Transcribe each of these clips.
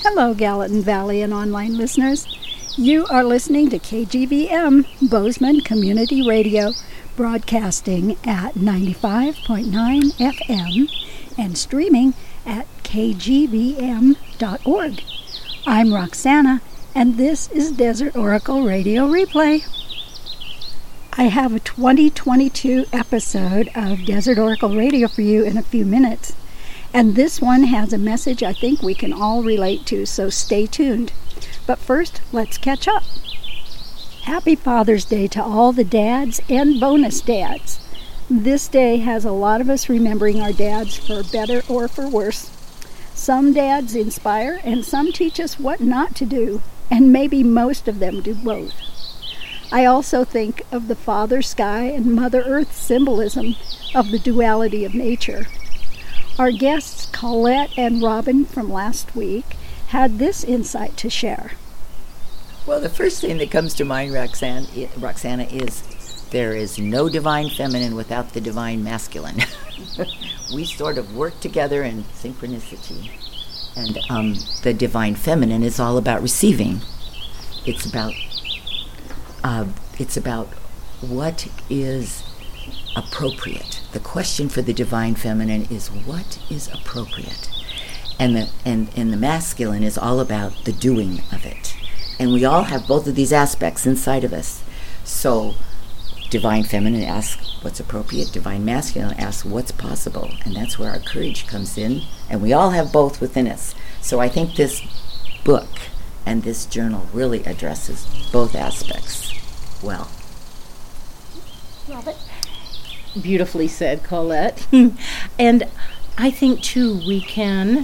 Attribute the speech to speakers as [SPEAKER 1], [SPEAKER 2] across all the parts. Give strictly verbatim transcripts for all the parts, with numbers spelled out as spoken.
[SPEAKER 1] Hello, Gallatin Valley and online listeners. You are listening to K G V M, Bozeman Community Radio, broadcasting at ninety-five point nine F M and streaming at k g v m dot org. I'm Roxana, and this is Desert Oracle Radio Replay. I have a twenty twenty-two episode of Desert Oracle Radio for you in a few minutes, and this one has a message I think we can all relate to, so stay tuned. But first, let's catch up. Happy Father's Day to all the dads and bonus dads. This day has a lot of us remembering our dads for better or for worse. Some dads inspire and some teach us what not to do, and maybe most of them do both. I also think of the Father Sky and Mother Earth symbolism of the duality of nature. Our guests, Colette and Robin from last week, had this insight to share.
[SPEAKER 2] Well, the first thing that comes to mind, Roxanne, Roxana, is there is no divine feminine without the divine masculine. We sort of work together in synchronicity. And um, the divine feminine is all about receiving. It's about uh, it's about what is appropriate. The question for the divine feminine is what is appropriate, and the and, and the masculine is all about the doing of it. And we all have both of these aspects inside of us. So divine feminine asks what's appropriate, divine masculine asks what's possible, and that's where our courage comes in, and we all have both within us. So I think this book and this journal really addresses both aspects well.
[SPEAKER 1] Robert?
[SPEAKER 3] Beautifully said, Colette. And I think, too, we can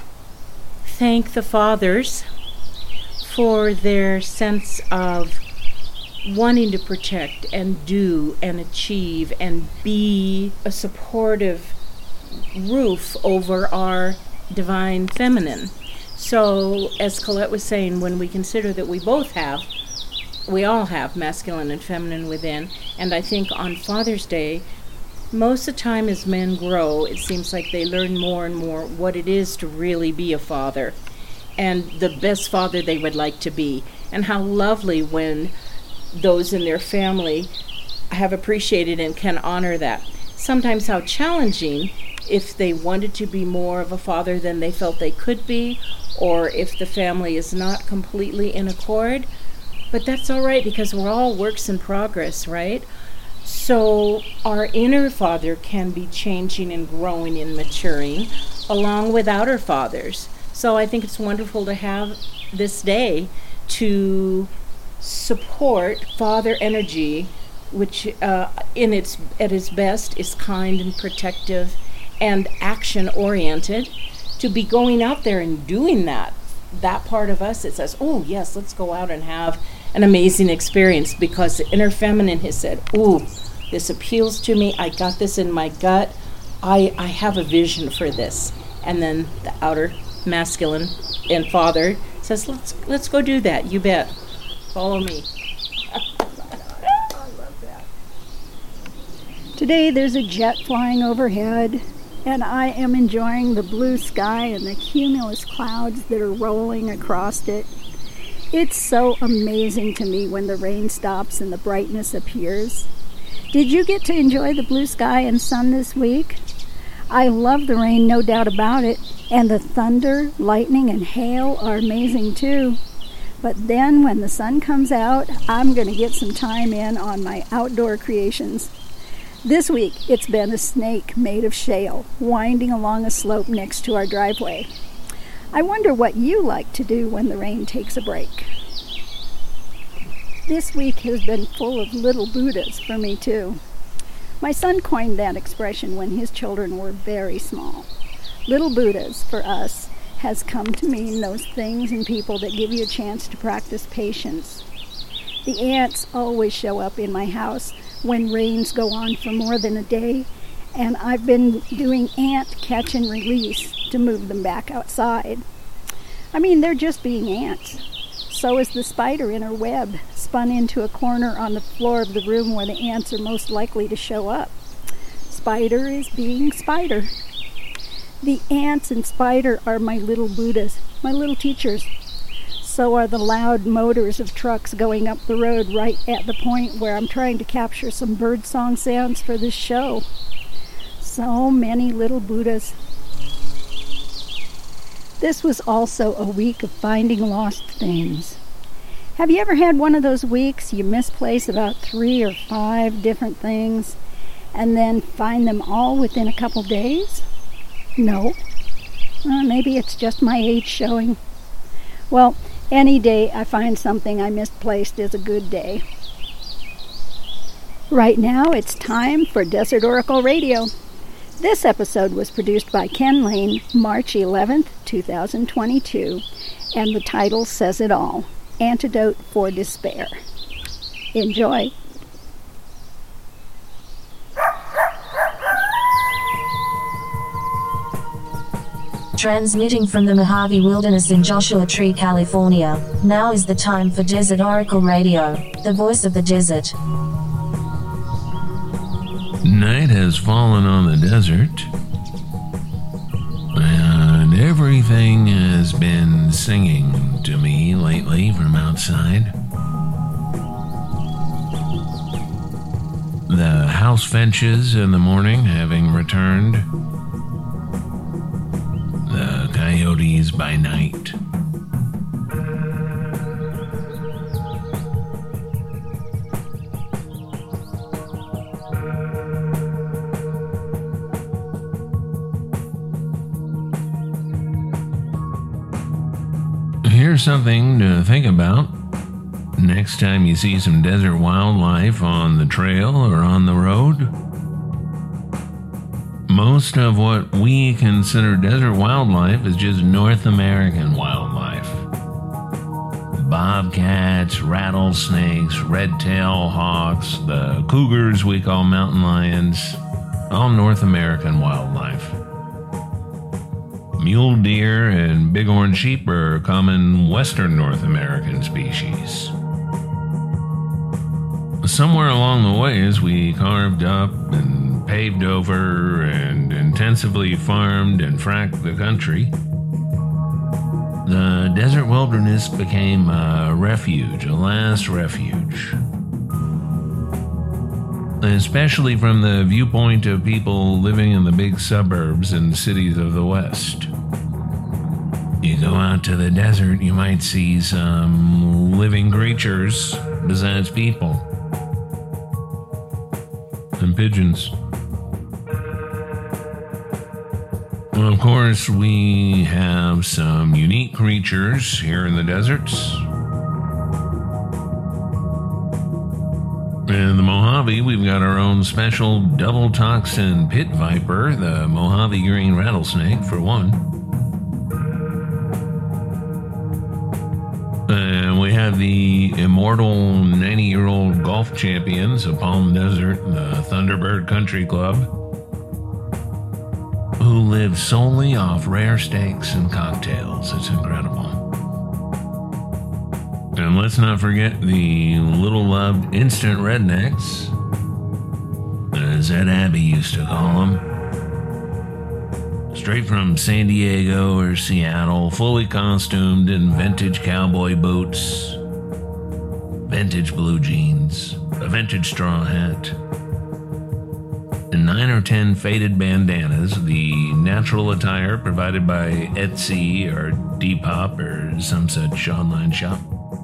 [SPEAKER 3] thank the fathers for their sense of wanting to protect and do and achieve and be a supportive roof over our divine feminine. So, as Colette was saying, when we consider that we both have, we all have masculine and feminine within, and I think on Father's Day, most of the time as men grow, it seems like they learn more and more what it is to really be a father and the best father they would like to be, and how lovely when those in their family have appreciated and can honor that. Sometimes how challenging if they wanted to be more of a father than they felt they could be, or if the family is not completely in accord. But that's all right, because we're all works in progress, right? So our inner father can be changing and growing and maturing along with outer fathers. So I think it's wonderful to have this day to support father energy, which uh, in its at its best is kind and protective and action oriented, to be going out there and doing that. That part of us that says, oh yes, let's go out and have an amazing experience, because the inner feminine has said, ooh, this appeals to me, I got this in my gut, I, I have a vision for this. And then the outer masculine and father says, let's let's go do that, you bet. Follow me.
[SPEAKER 1] I love that. Today there's a jet flying overhead, and I am enjoying the blue sky and the cumulus clouds that are rolling across it. It's so amazing to me when the rain stops and the brightness appears. Did you get to enjoy the blue sky and sun this week? I love the rain, no doubt about it, and the thunder, lightning, and hail are amazing too. But then when the sun comes out, I'm going to get some time in on my outdoor creations. This week, it's been a snake made of shale, winding along a slope next to our driveway. I wonder what you like to do when the rain takes a break. This week has been full of little Buddhas for me too. My son coined that expression when his children were very small. Little Buddhas, for us, has come to mean those things and people that give you a chance to practice patience. The ants always show up in my house when rains go on for more than a day, and I've been doing ant catch and release to move them back outside. I mean, they're just being ants. So is the spider in her web, spun into a corner on the floor of the room where the ants are most likely to show up. Spider is being spider. The ants and spider are my little Buddhas, my little teachers. So are the loud motors of trucks going up the road right at the point where I'm trying to capture some birdsong sounds for this show. So many little Buddhas. This was also a week of finding lost things. Have you ever had one of those weeks you misplace about three or five different things and then find them all within a couple days? No. Uh, maybe it's just my age showing. Well, any day I find something I misplaced is a good day. Right now it's time for Desert Oracle Radio. This episode was produced by Ken Lane, March eleventh, twenty twenty-two, and the title says it all, Antidote for Despair. Enjoy.
[SPEAKER 4] Transmitting from the Mojave Wilderness in Joshua Tree, California, now is the time for Desert Oracle Radio, the voice of the desert.
[SPEAKER 5] Night has fallen on the desert, and everything has been singing to me lately from outside. The house finches in the morning having returned, the coyotes by night. Here's something to think about next time you see some desert wildlife on the trail or on the road. Most of what we consider desert wildlife is just North American wildlife. Bobcats, rattlesnakes, red-tailed hawks, the cougars we call mountain lions, all North American wildlife. Mule deer and bighorn sheep are common Western North American species. Somewhere along the ways, we carved up and paved over and intensively farmed and fracked the country. The desert wilderness became a refuge, a last refuge. Especially from the viewpoint of people living in the big suburbs and cities of the West. You go out to the desert, you might see some living creatures besides people. And pigeons. Well, of course, we have some unique creatures here in the deserts. In the Mojave, we've got our own special double toxin pit viper, the Mojave green rattlesnake, for one. And we have the immortal ninety-year-old golf champions of Palm Desert, the Thunderbird Country Club, who live solely off rare steaks and cocktails. It's incredible. And let's not forget the little-loved instant rednecks, as Ed Abbey used to call them. Straight from San Diego or Seattle, fully costumed in vintage cowboy boots, vintage blue jeans, a vintage straw hat, and nine or ten faded bandanas, the natural attire provided by Etsy or Depop or some such online shop.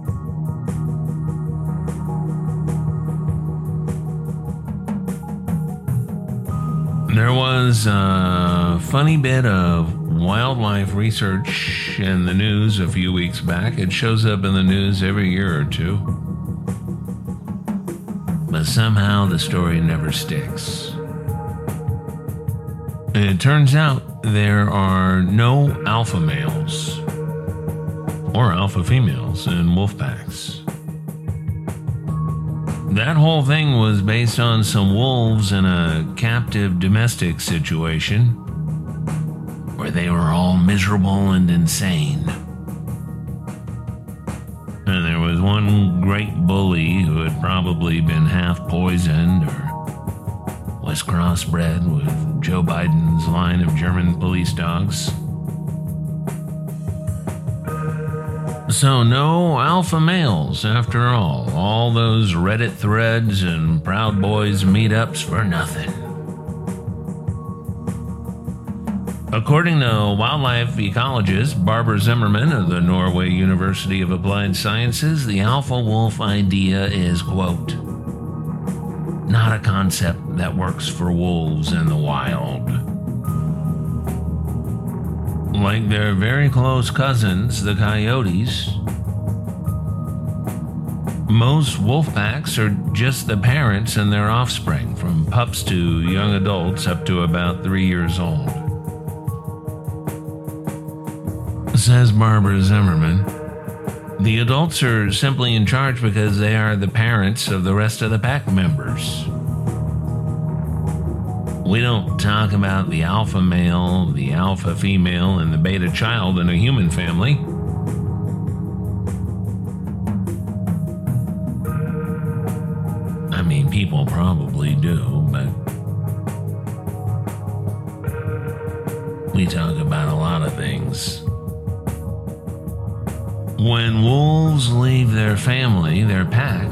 [SPEAKER 5] There was a funny bit of wildlife research in the news a few weeks back. It shows up in the news every year or two. But somehow the story never sticks. It turns out there are no alpha males or alpha females in wolf packs. That whole thing was based on some wolves in a captive domestic situation where they were all miserable and insane. And there was one great bully who had probably been half poisoned or was crossbred with Joe Biden's line of German police dogs. So no alpha males after all. All those Reddit threads and Proud Boys meetups for nothing. According to wildlife ecologist Barbara Zimmerman of the Norway University of Applied Sciences, the alpha wolf idea is, quote, not a concept that works for wolves in the wild. Like their very close cousins, the coyotes, most wolf packs are just the parents and their offspring, from pups to young adults up to about three years old. Says Barbara Zimmerman, the adults are simply in charge because they are the parents of the rest of the pack members. We don't talk about the alpha male, the alpha female, and the beta child in a human family. I mean, people probably do, but we talk about a lot of things. When wolves leave their family, their pack,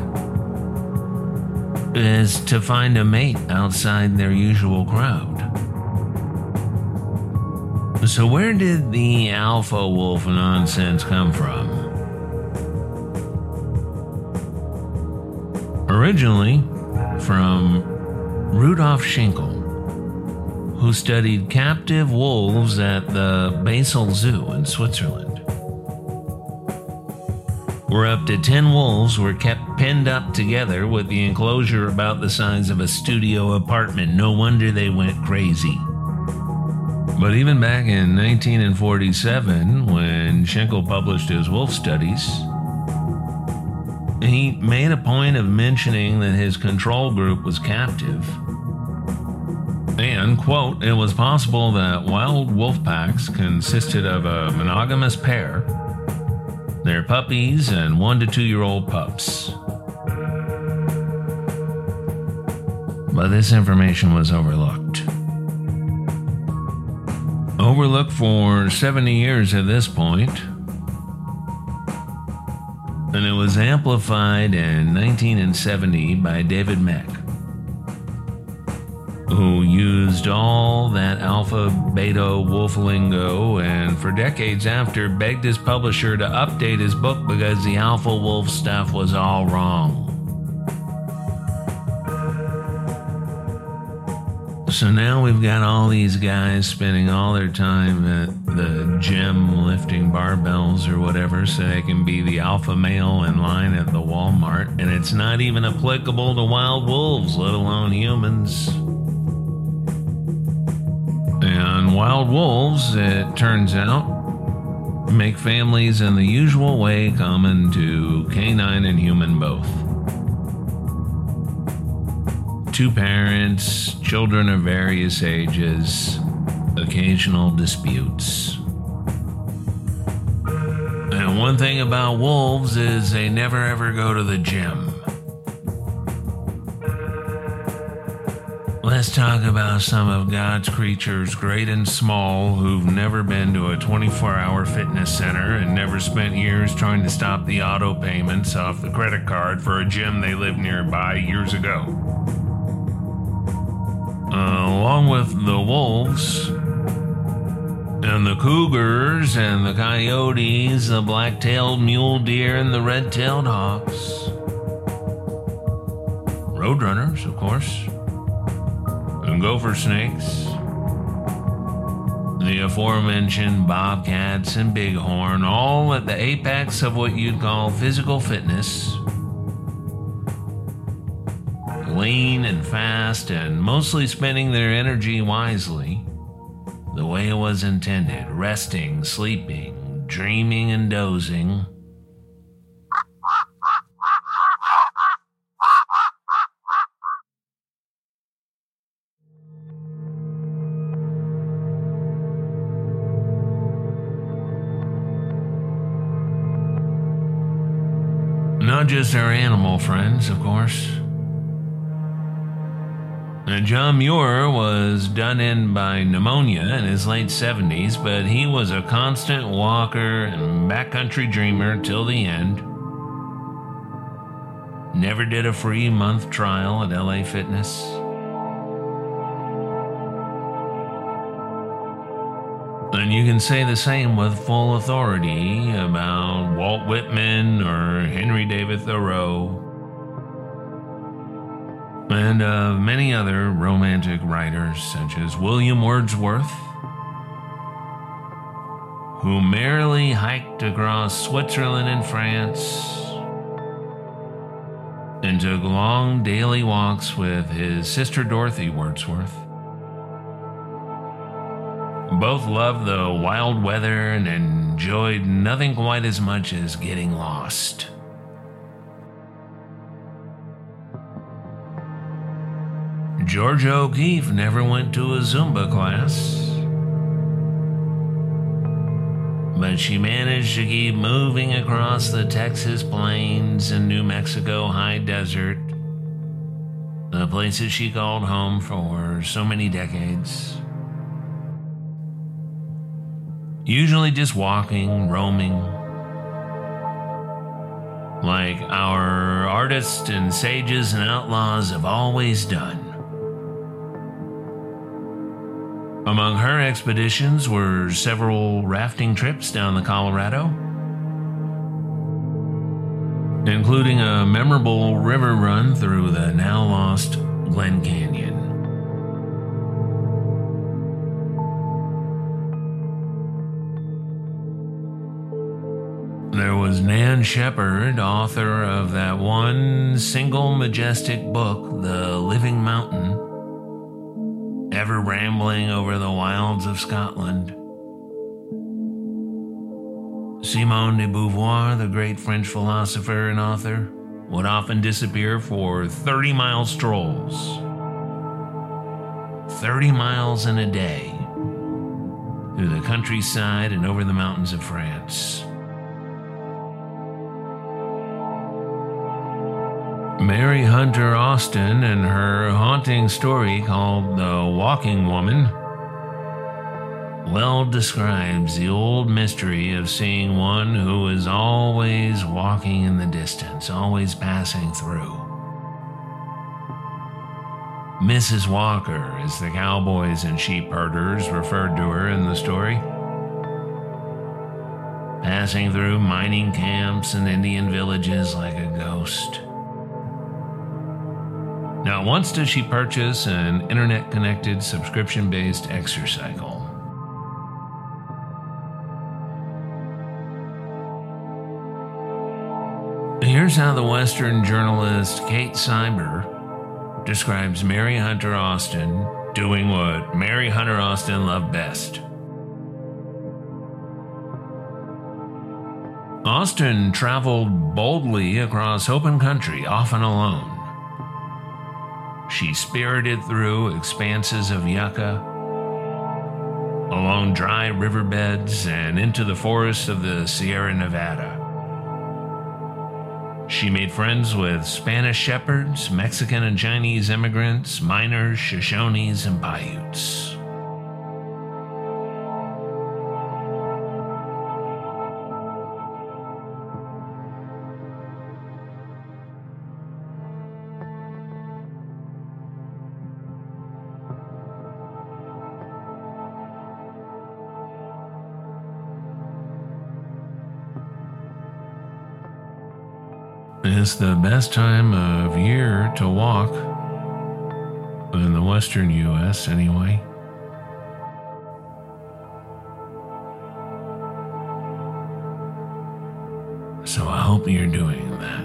[SPEAKER 5] is to find a mate outside their usual crowd. So where did the alpha wolf nonsense come from? Originally from Rudolf Schinkel, who studied captive wolves at the Basel Zoo in Switzerland, where up to ten wolves were kept pinned up together with the enclosure about the size of a studio apartment. No wonder they went crazy. But even back in nineteen forty-seven, when Schinkel published his wolf studies, he made a point of mentioning that his control group was captive. And, quote, it was possible that wild wolf packs consisted of a monogamous pair, their puppies, and one to two year old pups. But this information was overlooked. Overlooked for seventy years at this point, and it was amplified in nineteen seventy by David Mack, who used all that alpha beta wolf lingo, and for decades after begged his publisher to update his book because the alpha wolf stuff was all wrong. So now we've got all these guys spending all their time at the gym lifting barbells or whatever so they can be the alpha male in line at the Walmart, and it's not even applicable to wild wolves, let alone humans. And wild wolves, it turns out, make families in the usual way common to canine and human both. Two parents, children of various ages, occasional disputes. And one thing about wolves is they never ever go to the gym. Let's talk about some of God's creatures, great and small, who've never been to a twenty-four hour fitness center and never spent years trying to stop the auto payments off the credit card for a gym they lived nearby years ago. Uh, along with the wolves, and the cougars, and the coyotes, the black-tailed mule deer, and the red-tailed hawks. Roadrunners, of course. And gopher snakes. The aforementioned bobcats and bighorn, all at the apex of what you'd call physical fitness. Lean and fast, and mostly spending their energy wisely, the way it was intended, resting, sleeping, dreaming, and dozing. Not just our animal friends, of course. And John Muir was done in by pneumonia in his late seventies, but he was a constant walker and backcountry dreamer till the end. Never did a free month trial at L A Fitness. And you can say the same with full authority about Walt Whitman or Henry David Thoreau, and of many other romantic writers such as William Wordsworth, who merrily hiked across Switzerland and France and took long daily walks with his sister Dorothy Wordsworth. Both loved the wild weather and enjoyed nothing quite as much as getting lost. Georgia O'Keeffe never went to a Zumba class, but she managed to keep moving across the Texas plains and New Mexico high desert, the places she called home for so many decades. Usually just walking, roaming, like our artists and sages and outlaws have always done. Among her expeditions were several rafting trips down the Colorado, including a memorable river run through the now lost Glen Canyon. There was Nan Shepherd, author of that one single majestic book, The Living Mountain, ever rambling over the wilds of Scotland. Simone de Beauvoir, the great French philosopher and author, would often disappear for thirty-mile strolls. thirty miles in a day through the countryside and over the mountains of France. Mary Hunter Austin, and her haunting story called The Walking Woman, well describes the old mystery of seeing one who is always walking in the distance, always passing through. Missus Walker, as the cowboys and sheep herders referred to her in the story, passing through mining camps and Indian villages like a ghost. Not once does she purchase an internet-connected, subscription-based exercycle. Here's how the Western journalist Kate Cyber describes Mary Hunter Austin doing what Mary Hunter Austin loved best. Austin traveled boldly across open country, often alone. She spirited through expanses of yucca, along dry riverbeds, and into the forests of the Sierra Nevada. She made friends with Spanish shepherds, Mexican and Chinese immigrants, miners, Shoshones, and Paiutes. It's the best time of year to walk, in the western U S anyway. So I hope you're doing that.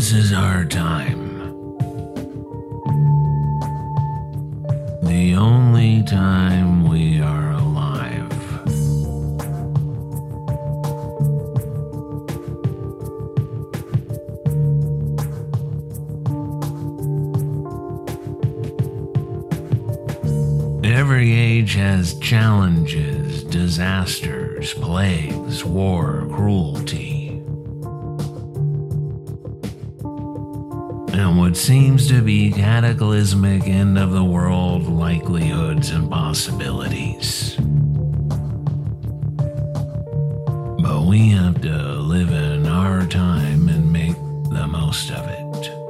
[SPEAKER 5] This is our time. The only time we are alive. Every age has challenges, disasters, plagues, war, cruelty. And what seems to be cataclysmic end of the world likelihoods and possibilities. But we have to live in our time and make the most of it.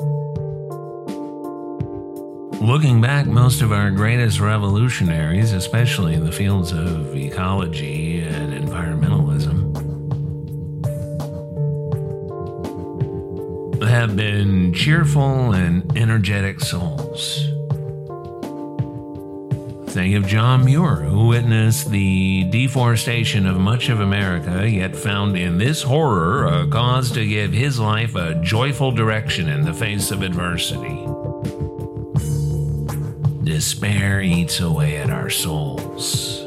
[SPEAKER 5] Looking back, most of our greatest revolutionaries, especially in the fields of ecology and environmentalism, have been cheerful and energetic souls. Think of John Muir, who witnessed the deforestation of much of America, yet found in this horror a cause to give his life a joyful direction in the face of adversity. Despair eats away at our souls.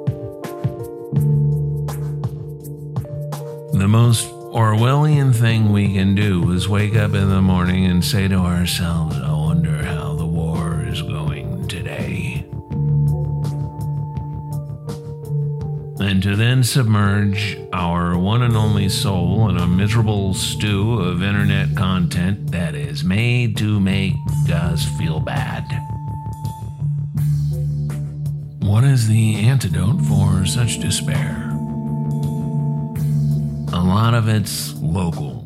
[SPEAKER 5] The most Orwellian thing we can do is wake up in the morning and say to ourselves, I wonder how the war is going today. And to then submerge our one and only soul in a miserable stew of internet content that is made to make us feel bad. What is the antidote for such despair? A lot of it's local.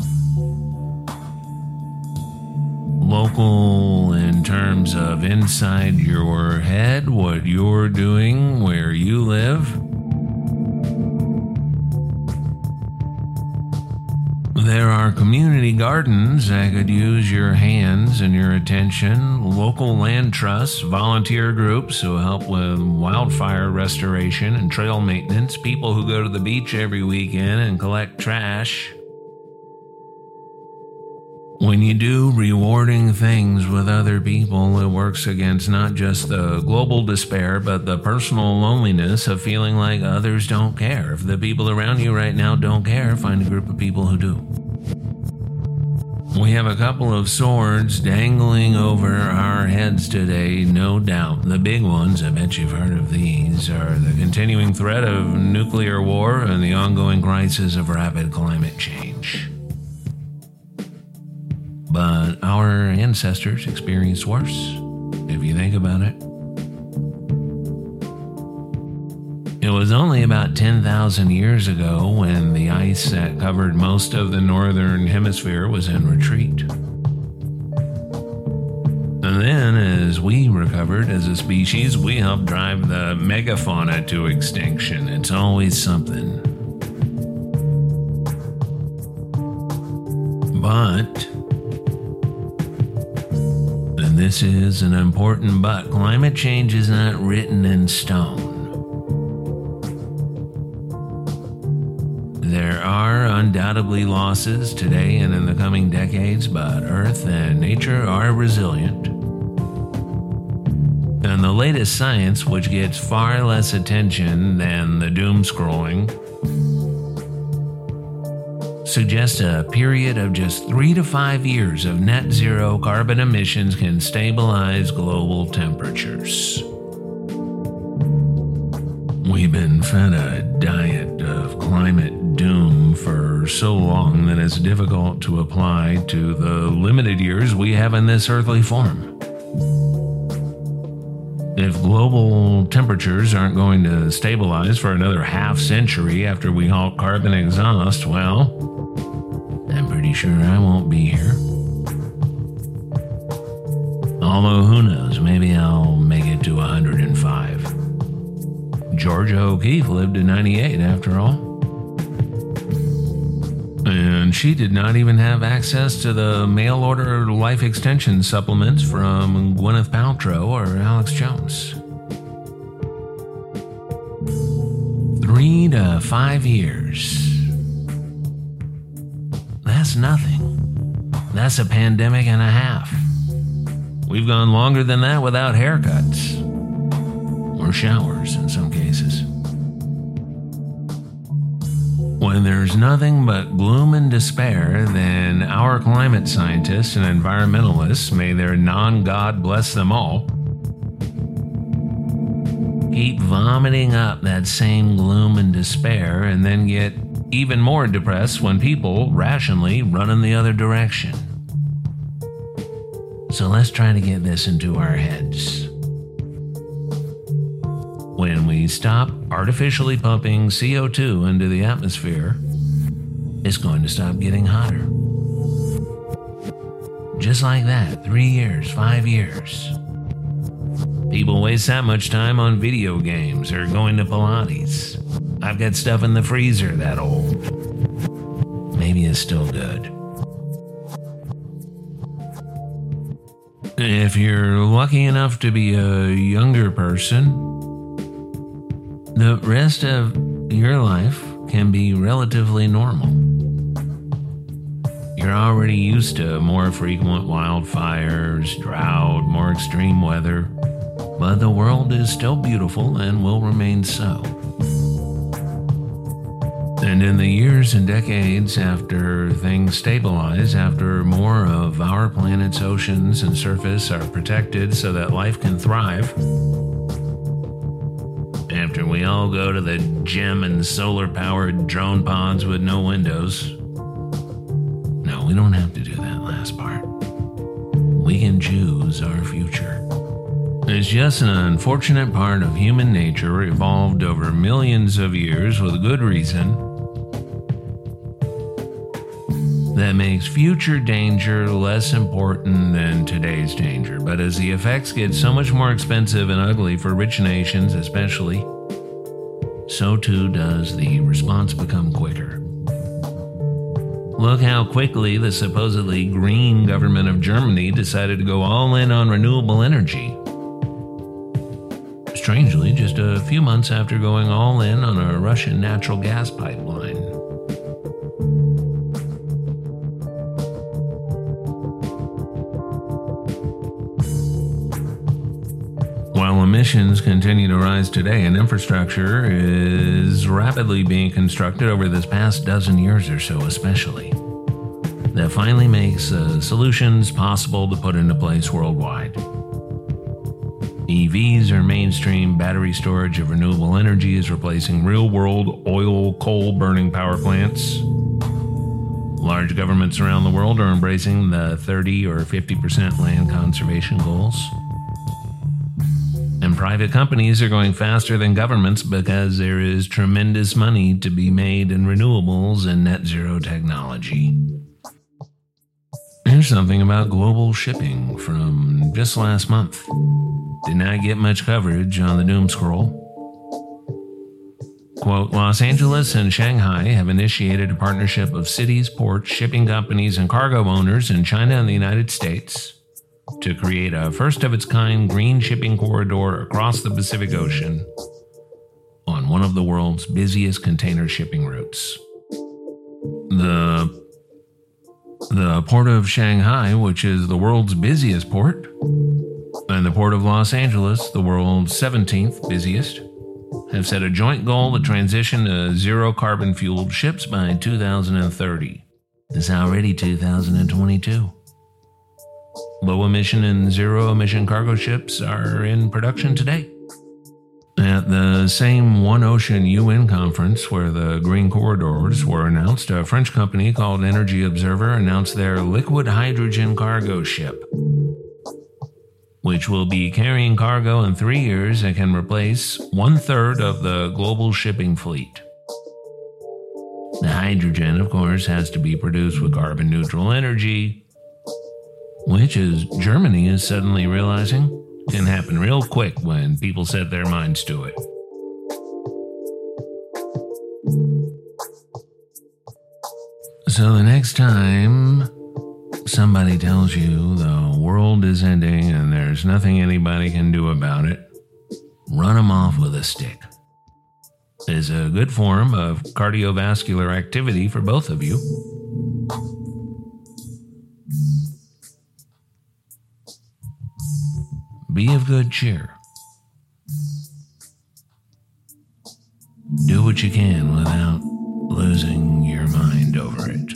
[SPEAKER 5] Local in terms of inside your head, what you're doing, where you live. There are community gardens that could use your hands and your attention, local land trusts, volunteer groups who help with wildfire restoration and trail maintenance, people who go to the beach every weekend and collect trash. When you do rewarding things with other people, it works against not just the global despair, but the personal loneliness of feeling like others don't care. If the people around you right now don't care, find a group of people who do. We have a couple of swords dangling over our heads today, no doubt. The big ones, I bet you've heard of these, are the continuing threat of nuclear war and the ongoing crisis of rapid climate change. But our ancestors experienced worse, if you think about it. It was only about ten thousand years ago when the ice that covered most of the northern hemisphere was in retreat. And then, as we recovered as a species, we helped drive the megafauna to extinction. It's always something. But, and this is an important but, climate change is not written in stone. There are undoubtedly losses today and in the coming decades, but Earth and nature are resilient. And the latest science, which gets far less attention than the doom scrolling, suggests a period of just three to five years of net zero carbon emissions can stabilize global temperatures. We've been fed a diet of climate doom for so long that it's difficult to apply to the limited years we have in this earthly form. If global temperatures aren't going to stabilize for another half century after we halt carbon exhaust, well, I'm pretty sure I won't be here. Although who knows, maybe I'll make it to one hundred five. Georgia O'Keeffe lived to ninety-eight after all. And she did not even have access to the mail-order life extension supplements from Gwyneth Paltrow or Alex Jones. Three to five years. That's nothing. That's a pandemic and a half. We've gone longer than that without haircuts. Or showers in some cases. When there's nothing but gloom and despair, then our climate scientists and environmentalists, may their non-God bless them all, keep vomiting up that same gloom and despair and then get even more depressed when people rationally run in the other direction. So let's try to get this into our heads. When we stop artificially pumping C O two into the atmosphere, it's going to stop getting hotter. Just like that, three years, five years. People waste that much time on video games or going to Pilates. I've got stuff in the freezer that old. Maybe it's still good. If you're lucky enough to be a younger person, the rest of your life can be relatively normal. You're already used to more frequent wildfires, drought, more extreme weather, but the world is still beautiful and will remain so. And in the years and decades after things stabilize, after more of our planet's oceans and surface are protected so that life can thrive, after we all go to the gym and solar-powered drone pods with no windows. No, we don't have to do that last part. We can choose our future. It's just an unfortunate part of human nature evolved over millions of years with good reason that makes future danger less important than today's danger. But as the effects get so much more expensive and ugly for rich nations especially, so too does the response become quicker. Look how quickly the supposedly green government of Germany decided to go all in on renewable energy. Strangely, just a few months after going all in on a Russian natural gas pipeline. While emissions continue to rise today and infrastructure is rapidly being constructed over this past dozen years or so especially, that finally makes uh, solutions possible to put into place worldwide. E Vs are mainstream. Battery storage of renewable energy is replacing real-world oil, coal-burning power plants. Large governments around the world are embracing the thirty or fifty percent land conservation goals. And private companies are going faster than governments because there is tremendous money to be made in renewables and net zero technology. Here's something about global shipping from just last month. Did not get much coverage on the doom scroll. Quote, Los Angeles and Shanghai have initiated a partnership of cities, ports, shipping companies, and cargo owners in China and the United States to create a first-of-its-kind green shipping corridor across the Pacific Ocean on one of the world's busiest container shipping routes. The, the Port of Shanghai, which is the world's busiest port, and the Port of Los Angeles, the world's seventeenth busiest, have set a joint goal to transition to zero-carbon fueled ships by two thousand thirty. It's already two thousand twenty-two. Low-emission and zero-emission cargo ships are in production today. At the same One Ocean U N conference where the green corridors were announced, a French company called Energy Observer announced their liquid hydrogen cargo ship, which will be carrying cargo in three years and can replace one-third of the global shipping fleet. The hydrogen, of course, has to be produced with carbon-neutral energy, which, as Germany is suddenly realizing, can happen real quick when people set their minds to it. So the next time somebody tells you the world is ending and there's nothing anybody can do about it, run them off with a stick. It's a good form of cardiovascular activity for both of you. be of good cheer. Do what you can without losing your mind over it.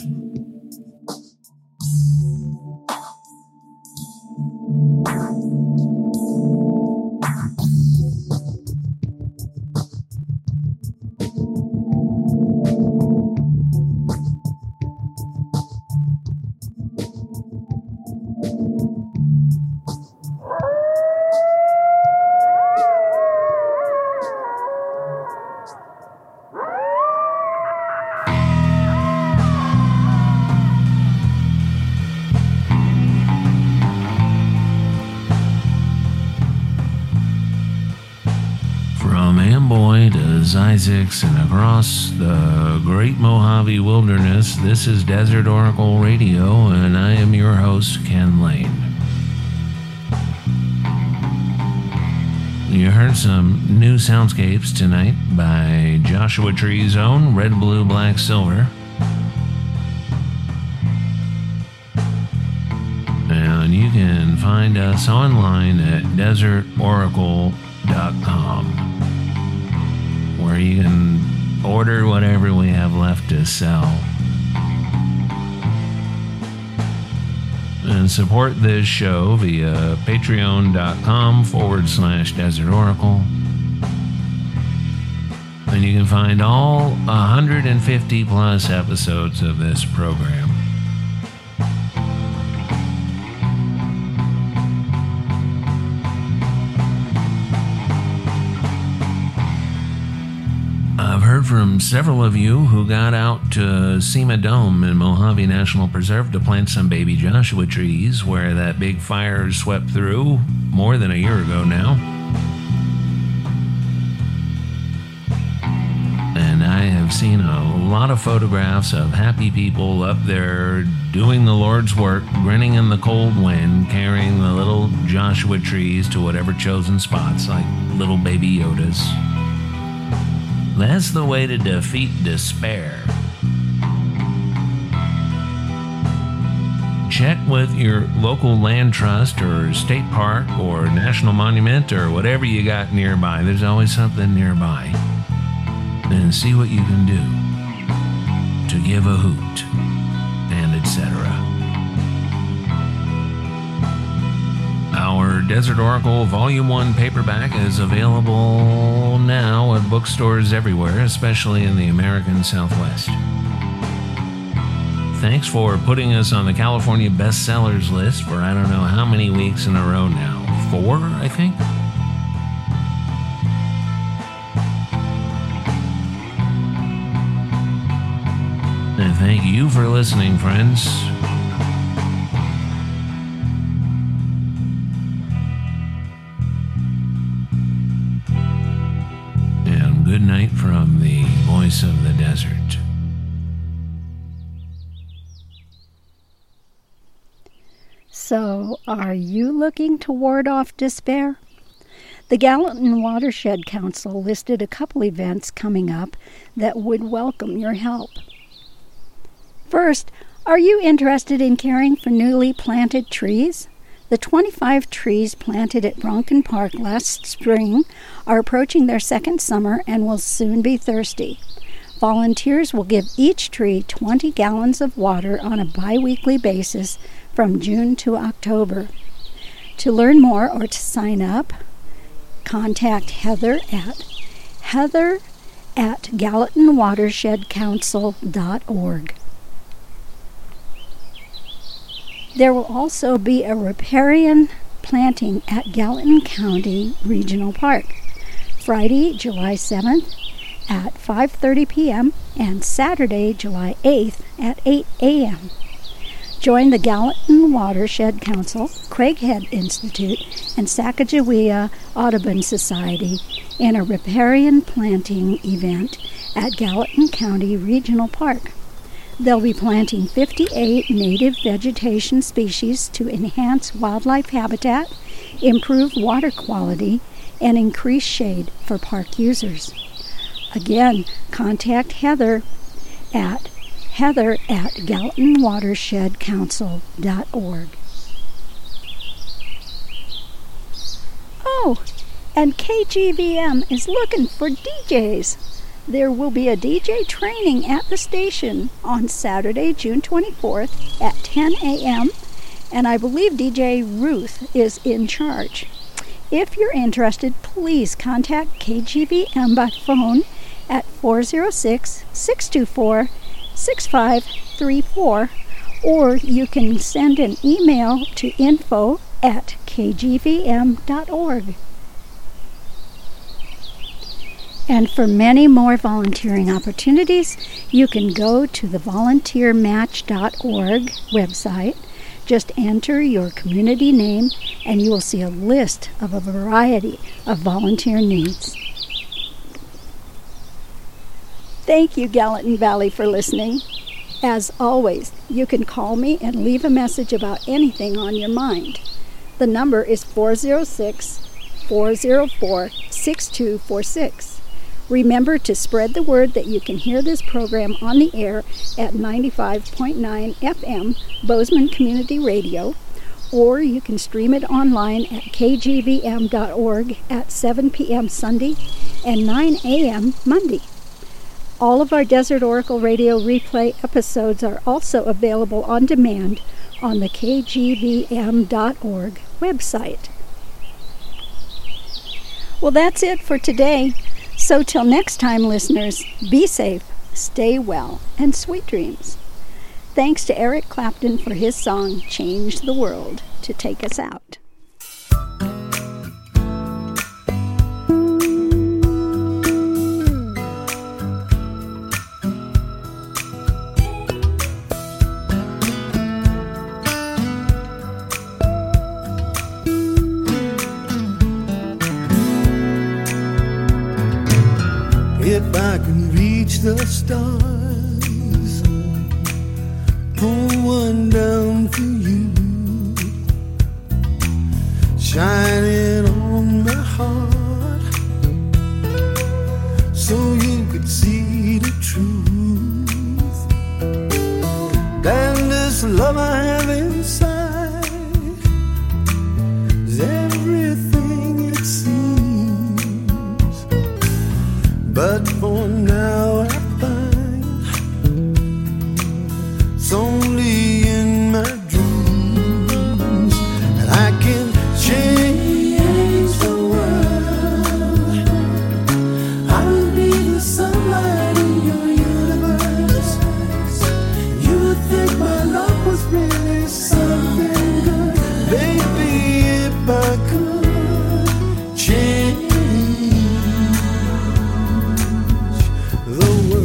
[SPEAKER 5] Isaacs and across the Great Mojave Wilderness, this is Desert Oracle Radio, and I am your host, Ken Lane. You heard some new soundscapes tonight by Joshua Tree's own Red, Blue, Black, Silver. And you can find us online at desert oracle dot com, where you can order whatever we have left to sell. And support this show via patreon.com forward slash Desert Oracle. And you can find all one hundred fifty plus episodes of this program. I've heard from several of you who got out to Sema Dome in Mojave National Preserve to plant some baby Joshua trees where that big fire swept through more than a year ago now. And I have seen a lot of photographs of happy people up there doing the Lord's work, grinning in the cold wind, carrying the little Joshua trees to whatever chosen spots like little baby Yodas. That's the way to defeat despair. Check with your local land trust or state park or national monument or whatever you got nearby. There's always something nearby. And see what you can do to give a hoot, and et cetera. Our Desert Oracle Volume one paperback is available now at bookstores everywhere, especially in the American Southwest. Thanks for putting us on the California bestsellers list for I don't know how many weeks in a row now. Four, I think? And thank you for listening, friends. Good night from the voice of the desert.
[SPEAKER 1] So, are you looking to ward off despair? The Gallatin Watershed Council listed a couple events coming up that would welcome your help. First, are you interested in caring for newly planted trees? The twenty-five trees planted at Bronken Park last spring are approaching their second summer and will soon be thirsty. Volunteers will give each tree twenty gallons of water on a bi-weekly basis from June to October. To learn more or to sign up, contact Heather at heather at gallatin watershed council dot org. There will also be a riparian planting at Gallatin County Regional Park, Friday, July seventh at five thirty p.m. and Saturday, July eighth at eight a.m. Join the Gallatin Watershed Council, Craighead Institute, and Sacagawea Audubon Society in a riparian planting event at Gallatin County Regional Park. They'll be planting fifty-eight native vegetation species to enhance wildlife habitat, improve water quality, and increase shade for park users. Again, contact Heather at heather at gallatin watershed council dot org. Oh, and K G V M is looking for D Js. There will be a D J training at the station on Saturday, June twenty-fourth at ten a.m., and I believe D J Ruth is in charge. If you're interested, please contact K G V M by phone at four oh six, six two four, six five three four, or you can send an email to info at k g v m dot org. And for many more volunteering opportunities, you can go to the volunteer match dot org website. Just enter your community name and you will see a list of a variety of volunteer needs. Thank you, Gallatin Valley, for listening. As always, you can call me and leave a message about anything on your mind. The number is four oh six, four oh four, six two four six. Remember to spread the word that you can hear this program on the air at ninety-five point nine F M, Bozeman Community Radio, or you can stream it online at k g v m dot org at seven p.m. Sunday and nine a.m. Monday. All of our Desert Oracle Radio replay episodes are also available on demand on the k g v m dot org website. Well, that's it for today. So till next time, listeners, be safe, stay well, and sweet dreams. Thanks to Eric Clapton for his song, Change the World, to take us out.
[SPEAKER 6] If I can reach the stars, pull one down for you, shining on my heart, so you could see the truth. And this love I have inside is everything it seems. But for now I find it's only in my dreams that I can change the world. I'll be the sunlight in your universe. You would think my love was really something good. Baby, if I could change the world.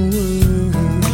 [SPEAKER 6] world.